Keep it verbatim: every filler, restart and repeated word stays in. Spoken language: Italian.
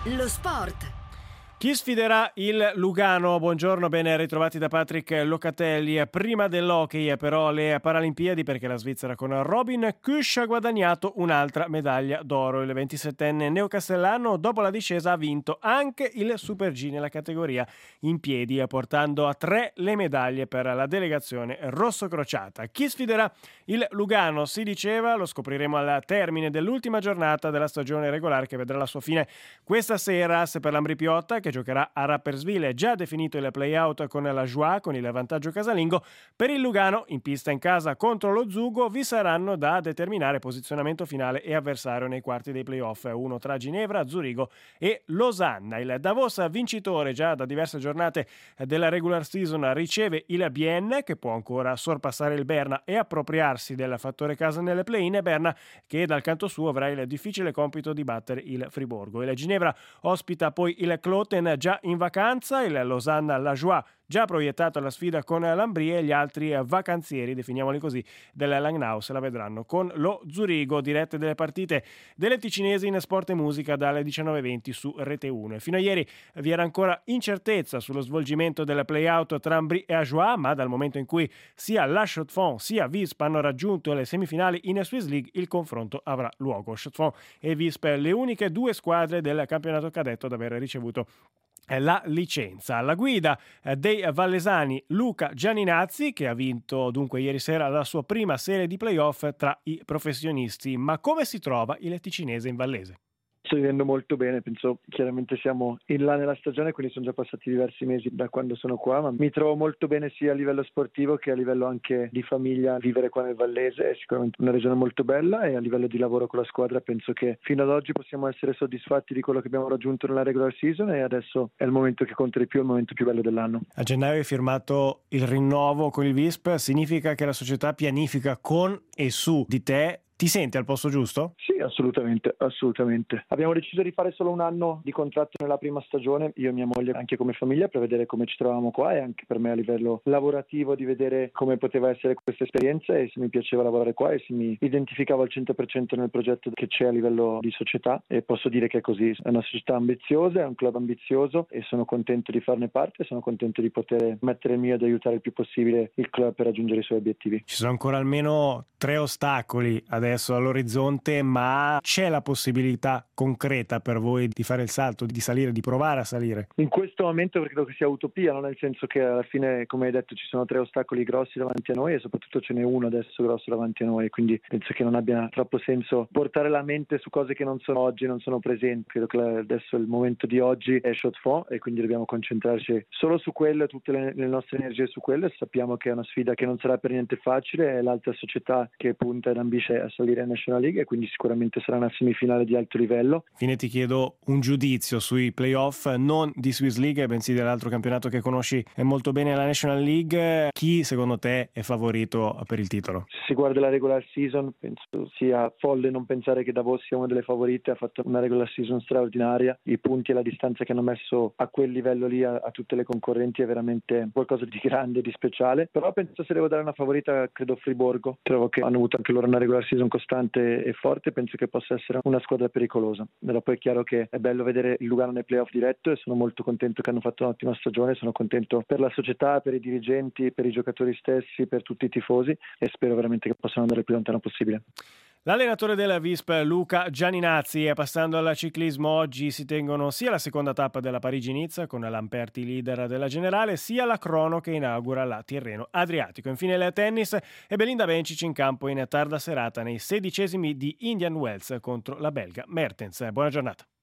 Lo sport. Chi sfiderà il Lugano? Buongiorno, ben ritrovati da Patrick Locatelli. Prima dell'hockey però le Paralimpiadi, perché la Svizzera con Robin Kusch ha guadagnato un'altra medaglia d'oro. Il ventisettenne neocastellano dopo la discesa ha vinto anche il Super G nella categoria in piedi, portando a tre le medaglie per la delegazione rossocrociata. Chi sfiderà il Lugano? Si diceva, lo scopriremo al termine dell'ultima giornata della stagione regolare, che vedrà la sua fine questa sera. Se per l'Ambri Piotta, che giocherà a Rapperswil, è già definito il play-out con la Joie, con il vantaggio casalingo. Per il Lugano, in pista in casa contro lo Zugo, vi saranno da determinare posizionamento finale e avversario nei quarti dei play-off, uno tra Ginevra, Zurigo e Losanna. Il Davos vincitore già da diverse giornate della regular season riceve il Bienne, che può ancora sorpassare il Berna e appropriarsi del fattore casa nelle play-in. Berna che dal canto suo avrà il difficile compito di battere il Friburgo. Il Ginevra ospita poi il Kloten già in vacanza, il Losanna La Joie già proiettato alla sfida con l'Ambrie, e gli altri vacanzieri, definiamoli così, del Langnau se la vedranno con lo Zurigo. Dirette delle partite delle ticinesi in Sport e Musica dalle diciannove e venti su Rete uno. Fino a ieri vi era ancora incertezza sullo svolgimento del play-out tra Ambrie e Ajoie, ma dal momento in cui sia la Chaux-de-Fonds sia Visp hanno raggiunto le semifinali in Swiss League, il confronto avrà luogo. Chaux-de-Fonds e Visp le uniche due squadre del campionato cadetto ad aver ricevuto la licenza. Alla guida dei vallesani Luca Gianinazzi, che ha vinto dunque ieri sera la sua prima serie di playoff tra i professionisti. Ma come si trova il ticinese in vallese? Sto vivendo molto bene, penso chiaramente siamo in là nella stagione, quindi sono già passati diversi mesi da quando sono qua, ma mi trovo molto bene sia a livello sportivo che a livello anche di famiglia. Vivere qua nel Vallese è sicuramente una regione molto bella, e a livello di lavoro con la squadra penso che fino ad oggi possiamo essere soddisfatti di quello che abbiamo raggiunto nella regular season, e adesso è il momento che conta di più, è il momento più bello dell'anno. A gennaio hai firmato il rinnovo con il Visp, significa che la società pianifica con e su di te. Ti senti al posto giusto? Sì, assolutamente, assolutamente. Abbiamo deciso di fare solo un anno di contratto nella prima stagione, io e mia moglie, anche come famiglia, per vedere come ci trovavamo qua, e anche per me a livello lavorativo di vedere come poteva essere questa esperienza e se mi piaceva lavorare qua e se mi identificavo al cento per cento nel progetto che c'è a livello di società. E posso dire che è così, è una società ambiziosa, è un club ambizioso, e sono contento di farne parte, sono contento di poter mettere il mio ed aiutare il più possibile il club per raggiungere i suoi obiettivi. Ci sono ancora almeno tre ostacoli adesso all'orizzonte, ma c'è la possibilità concreta per voi di fare il salto, di salire, di provare a salire? In questo momento credo che sia utopia, no? Nel senso che alla fine, come hai detto, ci sono tre ostacoli grossi davanti a noi, e soprattutto ce n'è uno adesso grosso davanti a noi, quindi penso che non abbia troppo senso portare la mente su cose che non sono oggi, non sono presenti. Credo che adesso il momento di oggi è Chaux-de-Fonds, e quindi dobbiamo concentrarci solo su quello, tutte le, le nostre energie su quello. Sappiamo che è una sfida che non sarà per niente facile, è l'altra società che punta ed ambisce a salire in National League, e quindi sicuramente sarà una semifinale di alto livello. Fine ti chiedo un giudizio sui playoff, non di Swiss League, bensì dell'altro campionato che conosci molto bene, la National League. Chi secondo te è favorito per il titolo? Se si guarda la regular season, penso sia folle non pensare che Davos sia una delle favorite. Ha fatto una regular season straordinaria, i punti e la distanza che hanno messo a quel livello lì a, a tutte le concorrenti è veramente qualcosa di grande, di speciale. Però penso, se devo dare una favorita, credo Friburgo. Trovo che hanno avuto anche loro una regular season costante e forte, penso che possa essere una squadra pericolosa. Dopo è chiaro che è bello vedere il Lugano nei playoff diretto, e sono molto contento che hanno fatto un'ottima stagione, sono contento per la società, per i dirigenti, per i giocatori stessi, per tutti i tifosi, e spero veramente che possano andare il più lontano possibile. L'allenatore della Visp Luca Gianinazzi. E passando al ciclismo, oggi si tengono sia la seconda tappa della Parigi-Nizza con Lamperti leader della generale, sia la crono che inaugura la Tirreno Adriatico. Infine il tennis e Belinda Bencic in campo in tarda serata nei sedicesimi di Indian Wells contro la belga Mertens. Buona giornata.